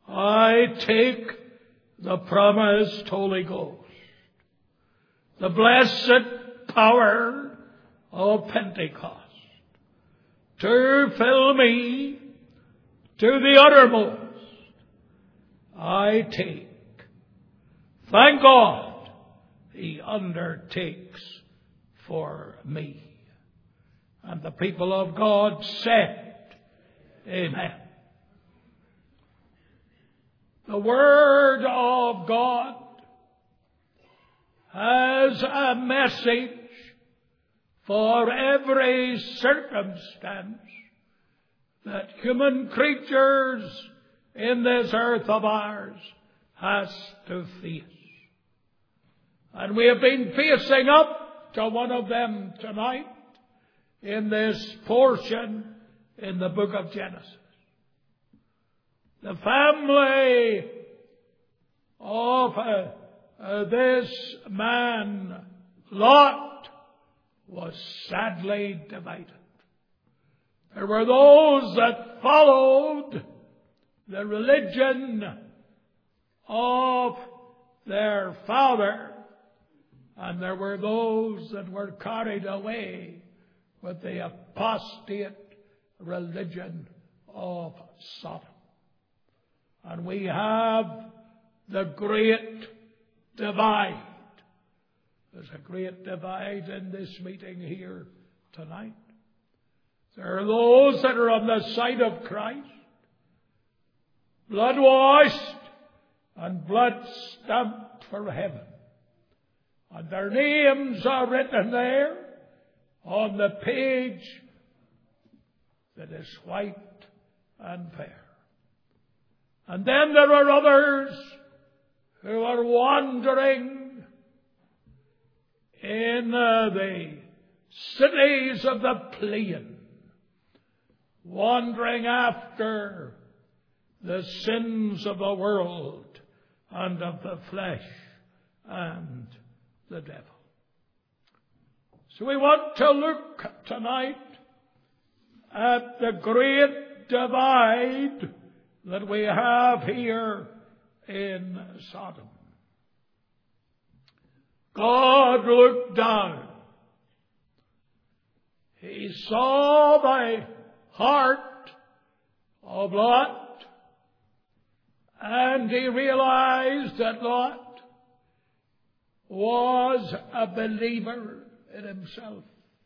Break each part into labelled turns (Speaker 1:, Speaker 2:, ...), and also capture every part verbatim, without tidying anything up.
Speaker 1: I take the promised Holy Ghost, the blessed power of Pentecost, to fill me to the uttermost. I take. Thank God He undertakes for me. And the people of God said, Amen. The Word of God has a message for every circumstance that human creatures in this earth of ours has to face. And we have been facing up to one of them tonight in this portion in the book of Genesis. The family of uh, uh, this man, Lot, was sadly divided. There were those that followed the religion of their father, and there were those that were carried away with the apostate religion of Sodom. And we have the great divide. There's a great divide in this meeting here tonight. There are those that are on the side of Christ, blood-washed and blood-stamped for heaven. And their names are written there on the page that is white and fair. And then there are others who are wandering in uh, the cities of the plain, wandering after the sins of the world and of the flesh and the devil. So we want to look tonight at the great divide that we have here in Sodom. God looked down. He saw the heart of Lot, and he realized that Lot was a believer in himself.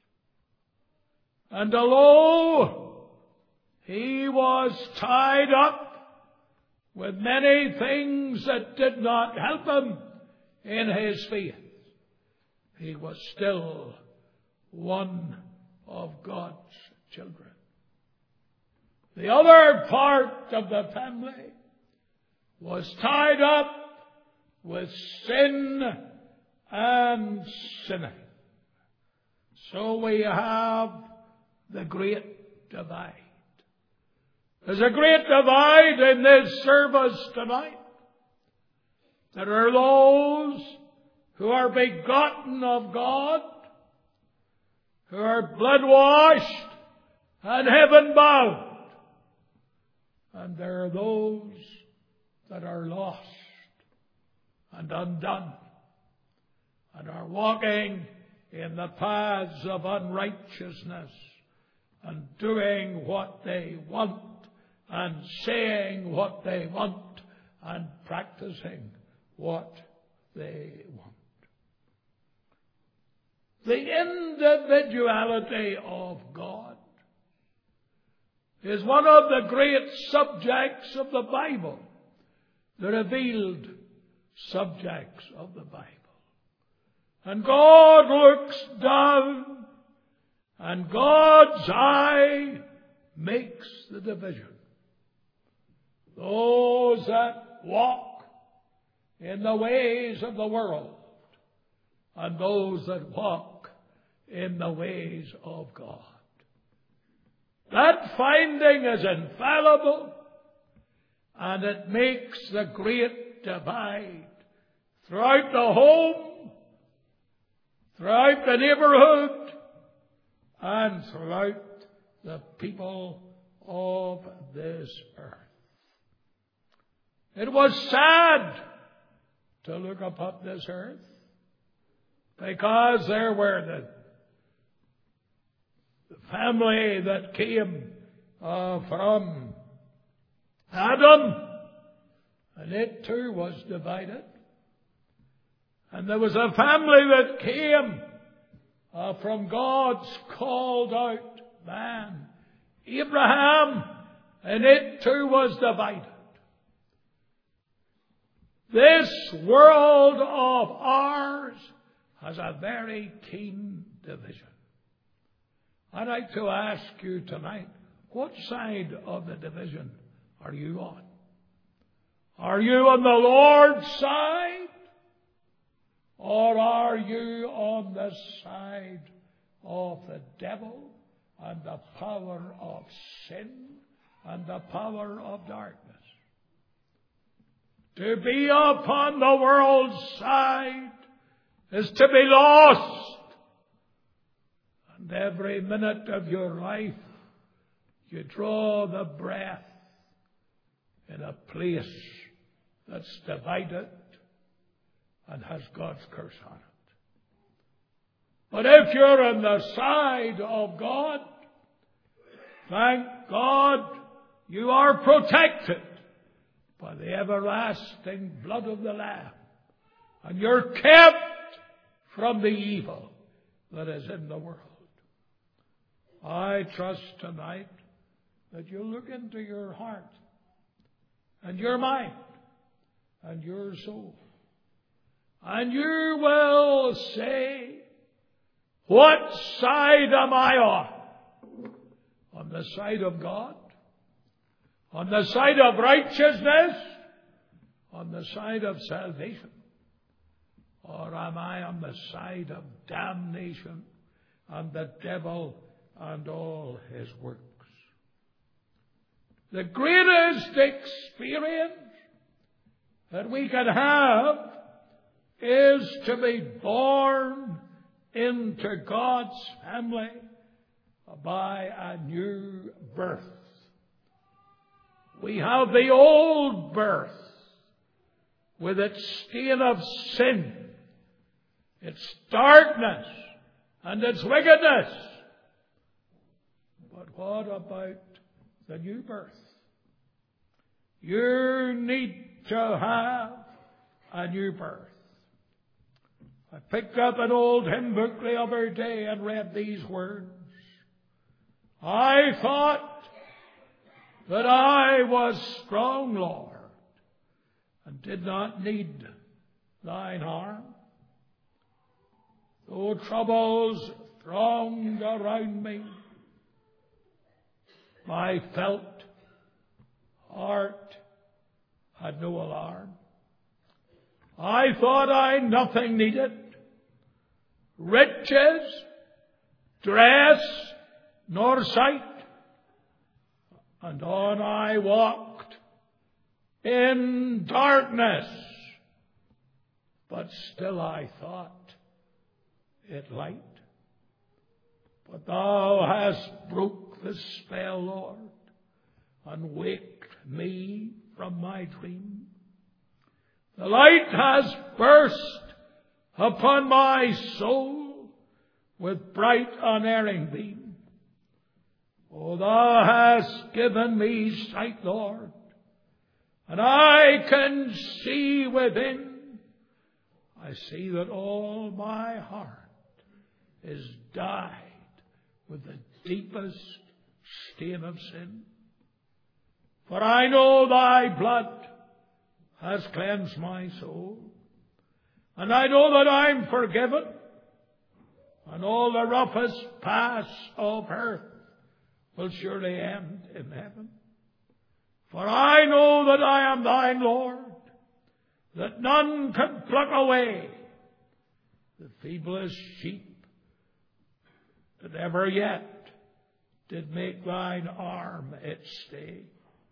Speaker 1: And although he was tied up with many things that did not help him in his faith, he was still one of God's children. The other part of the family was tied up with sin and sinning. So we have the great divide. There's a great divide in this service tonight. There are those who are begotten of God, who are blood-washed and heaven-bound. And there are those that are lost and undone and are walking in the paths of unrighteousness and doing what they want and saying what they want and practicing what they want. The individuality of God is one of the great subjects of the Bible, the revealed subjects of the Bible. And God looks down, and God's eye makes the division. Those that walk in the ways of the world, and those that walk in the ways of God. That finding is infallible, and it makes the great divide throughout the home, throughout the neighborhood, and throughout the people of this earth. It was sad to look upon this earth, because there were the, the family that came uh, from Adam, and it too was divided. And there was a family that came uh, from God's called out man, Abraham, and it too was divided. This world of ours has a very keen division. I'd like to ask you tonight, what side of the division are you on? Are you on the Lord's side? Or are you on the side of the devil and the power of sin and the power of darkness? To be upon the world's side is to be lost. And every minute of your life, you draw the breath in a place that's divided and has God's curse on it. But if you're on the side of God, thank God you are protected by the everlasting blood of the Lamb. And you're kept from the evil that is in the world. I trust tonight that you'll look into your heart and your mind and your soul. And you will say, what side am I on? On the side of God? On the side of righteousness? On the side of salvation? Or am I on the side of damnation and the devil and all his works? The greatest experience that we can have is to be born into God's family by a new birth. We have the old birth with its stain of sin, its darkness, and its wickedness. But what about the new birth? You need to have a new birth. I picked up an old hymn book the other day and read these words. I thought that I was strong, Lord, and did not need thine arm. Though troubles thronged around me, my felt heart had no alarm. I thought I nothing needed, riches, dress, nor sight, and on I walked in darkness, but still I thought it light. But thou hast broke the spell, Lord, and waked me from my dream. The light has burst upon my soul with bright unerring beam. Oh, thou hast given me sight, Lord, and I can see within. I see that all my heart is dyed with the deepest stain of sin. For I know thy blood has cleansed my soul, and I know that I'm forgiven, and all the roughest pass of earth will surely end in heaven. For I know that I am thine, Lord, that none can pluck away the feeblest sheep that ever yet did make thine arm its stay.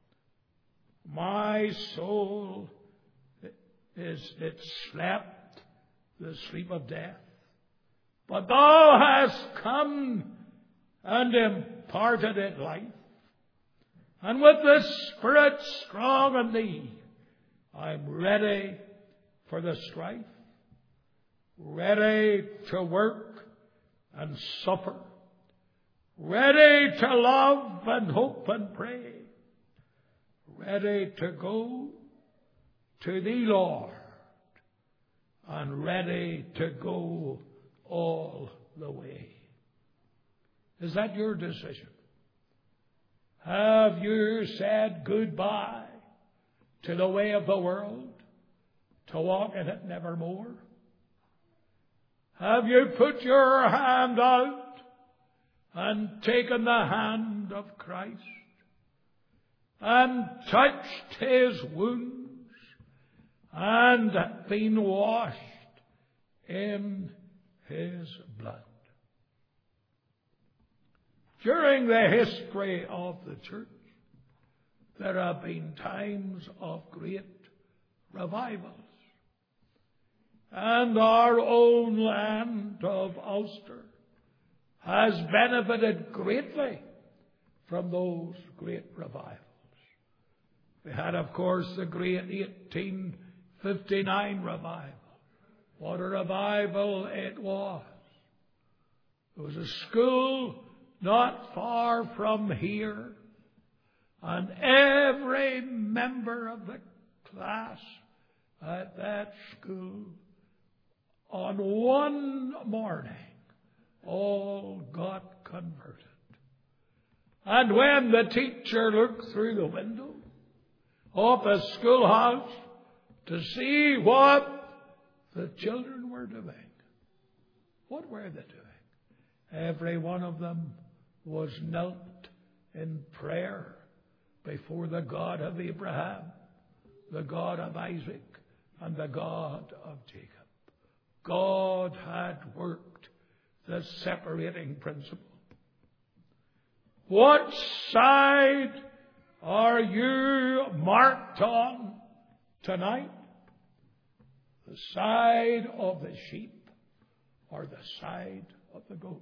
Speaker 1: My soul is it slept the sleep of death, but thou hast come and imparted it life, and with the Spirit strong in thee I'm ready for the strife, ready to work and suffer, ready to love and hope and pray, ready to go to Thee, Lord, and ready to go all the way. Is that your decision? Have you said goodbye to the way of the world, to walk in it nevermore? Have you put your hand out and taken the hand of Christ and touched His wounds and been washed in His blood? During the history of the church, there have been times of great revivals. And our own land of Ulster has benefited greatly from those great revivals. We had, of course, the great eighteen fifty-nine revival. What a revival it was. There was a school not far from here, and every member of the class at that school on one morning all got converted. And when the teacher looked through the window of the schoolhouse to see what the children were doing, what were they doing? Every one of them was knelt in prayer before the God of Abraham, the God of Isaac, and the God of Jacob. God had worked the separating principle. What side are you marked on tonight? The side of the sheep or the side of the goats?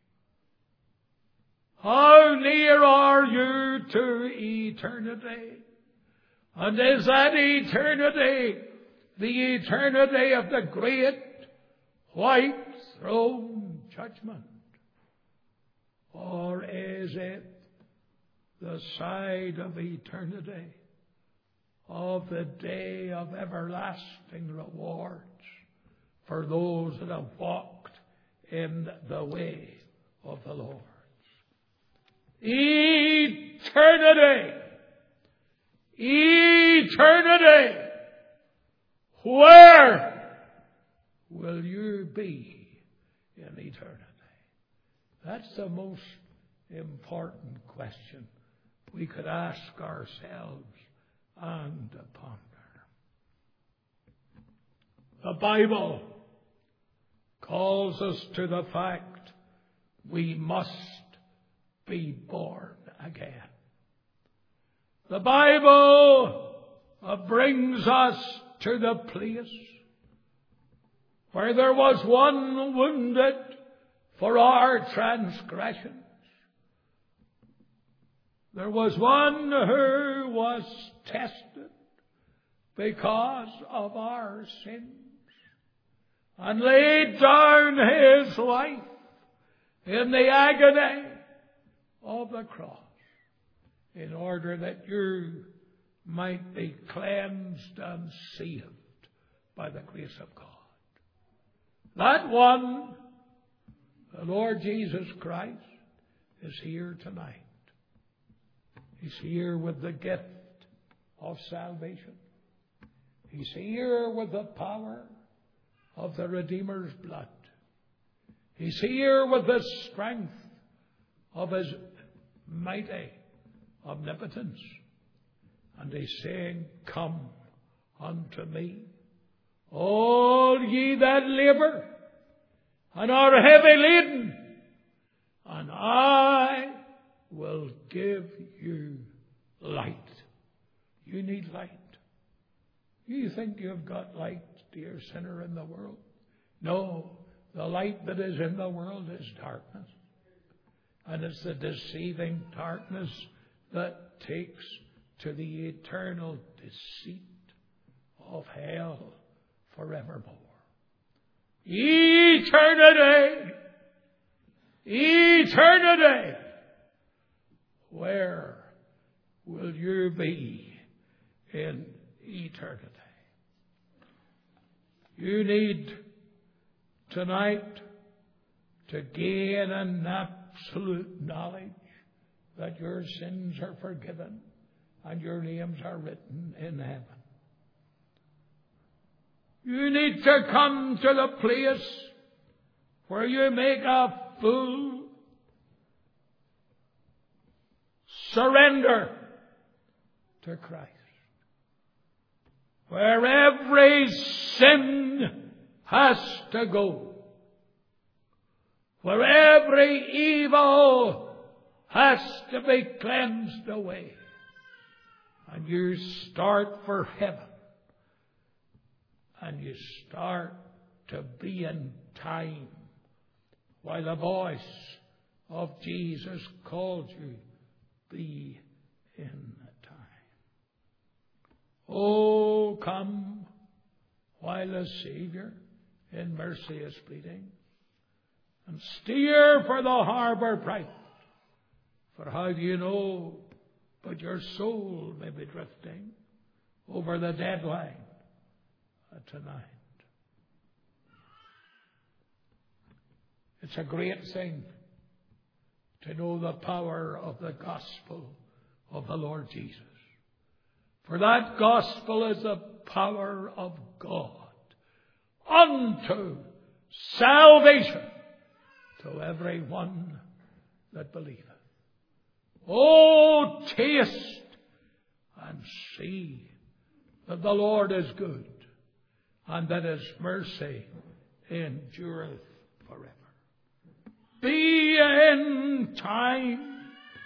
Speaker 1: How near are you to eternity? And is that eternity the eternity of the great white throne judgment? Or is it the side of eternity of the day of everlasting rewards for those that have walked in the way of the Lord? Eternity! Eternity! Where will you be in eternity? That's the most important question we could ask ourselves and ponder. The Bible calls us to the fact we must be born again. The Bible brings us to the place where there was one wounded for our transgressions. There was one who was tested because of our sins and laid down His life in the agony of the cross in order that you might be cleansed and saved by the grace of God. That one, the Lord Jesus Christ, is here tonight. He's here with the gift of salvation. He's here with the power of the Redeemer's blood. He's here with the strength of His mighty omnipotence. And He's saying, "Come unto me, all ye that labor and are heavy laden, and I will give you light." You need light. You think you've got light, dear sinner, in the world? No, the light that is in the world is darkness. And it's the deceiving darkness that takes to the eternal deceit of hell forevermore. Eternity! Eternity! Where will you be in eternity? You need tonight to gain an absolute knowledge that your sins are forgiven and your names are written in heaven. You need to come to the place where you make a full surrender to Christ, where every sin has to go, where every evil has to be cleansed away, and you start for heaven, and you start to be in time while the voice of Jesus calls you, be in time. Oh, come while the Savior in mercy is pleading, and steer for the harbour bright. For how do you know but your soul may be drifting over the deadline tonight? It's a great thing to know the power of the gospel of the Lord Jesus. For that gospel is the power of God unto salvation to every one that believeth. Oh, taste and see that the Lord is good, and that His mercy endureth forever. Be in time.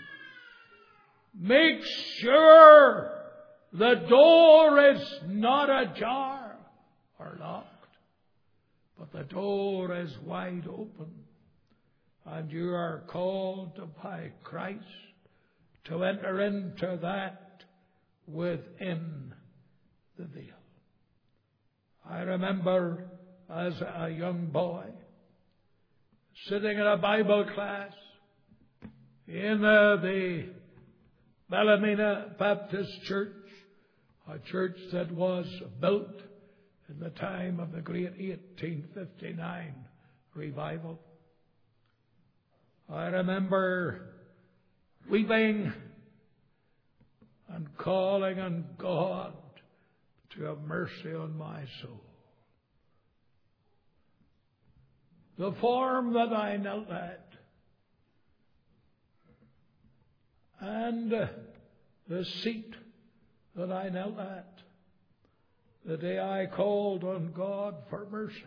Speaker 1: Make sure the door is not ajar or locked, but the door is wide open, and you are called by Christ to enter into that within the veil. I remember as a young boy sitting in a Bible class in uh, the Ballymena Baptist Church, a church that was built in the time of the great eighteen fifty-nine revival. I remember weeping and calling on God to have mercy on my soul. The form that I knelt at, and the seat that I knelt at, the day I called on God for mercy,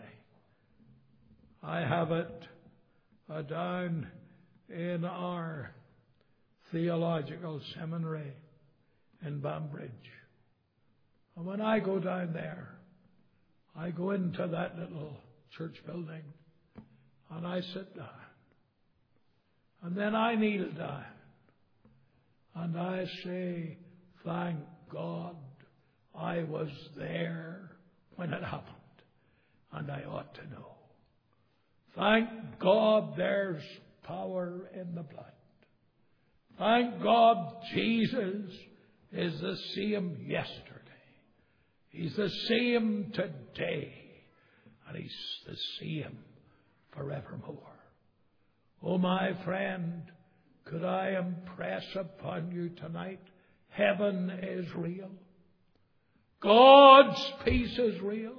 Speaker 1: I have it uh, down in our theological seminary in Banbridge. And when I go down there, I go into that little church building and I sit down. And then I kneel down and I say, thank God I was there when it happened, and I ought to know. Thank God there's power in the blood. Thank God Jesus is the same yesterday. He's the same today. And He's the same forevermore. Oh, my friend, could I impress upon you tonight, heaven is real. God's peace is real.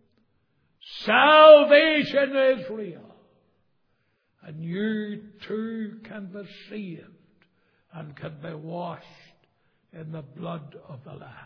Speaker 1: Salvation is real. And you too can be saved and can be washed in the blood of the Lamb.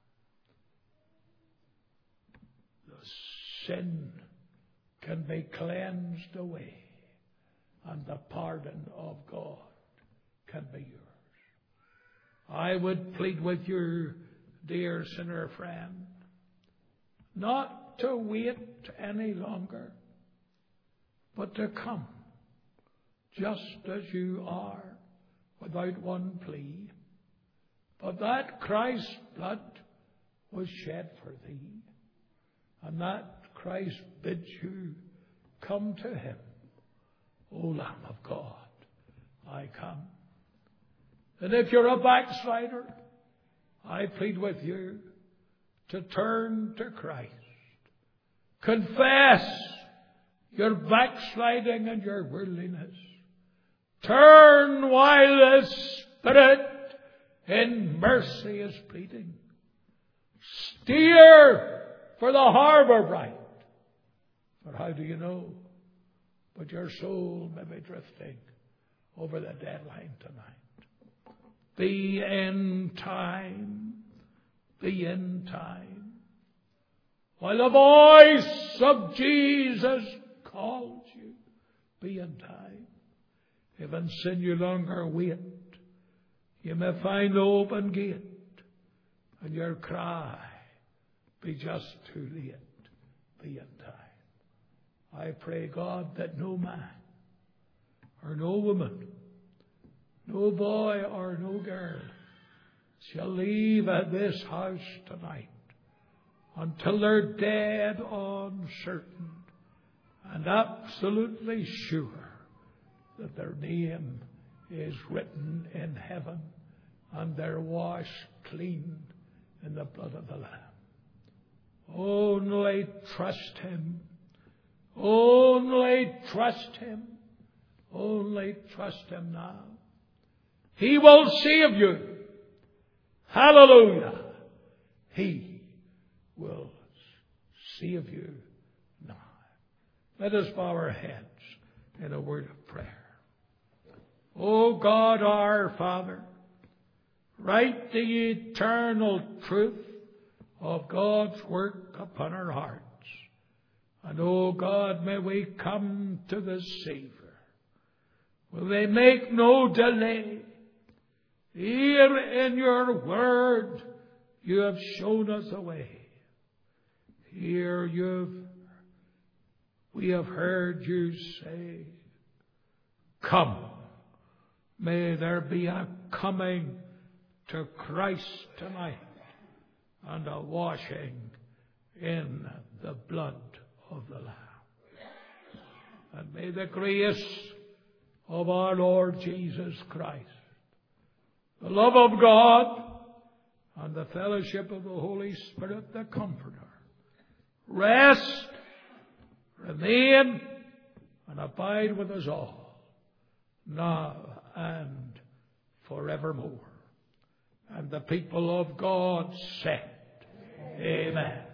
Speaker 1: The sin can be cleansed away, and the pardon of God can be yours. I would plead with you, dear sinner friend, not to wait any longer, but to come just as you are, without one plea, but that Christ's blood was shed for thee. And that Christ bids you come to him. O Lamb of God, I come. And if you're a backslider, I plead with you to turn to Christ. Confess your backsliding and your worldliness. Turn while the Spirit in mercy is pleading. Steer for the harbour bright. For how do you know? But your soul may be drifting over the deadline tonight. The end time. The end time. While the voice of Jesus calls you, be in time. If in sin you longer wait, you may find the open gate, and your cry be just too late. Be in time. I pray, God, that no man or no woman, no boy or no girl shall leave at this house tonight until they're dead on certain and absolutely sure that their name is written in heaven and they're washed clean in the blood of the Lamb. Only trust him. Only trust him. Only trust him now. He will save you. Hallelujah. He will save you now. Let us bow our heads in a word of prayer. O God our Father, write the eternal truth of God's work upon our hearts. And, O God, may we come to the Savior. Will they make no delay? Here in your word you have shown us the way. Here you've, we have heard you say, come. May there be a coming to Christ tonight and a washing in the blood of the Lamb. And may the grace of our Lord Jesus Christ, the love of God, and the fellowship of the Holy Spirit, the Comforter, rest, remain, and abide with us all, now and forevermore. And the people of God said, Amen.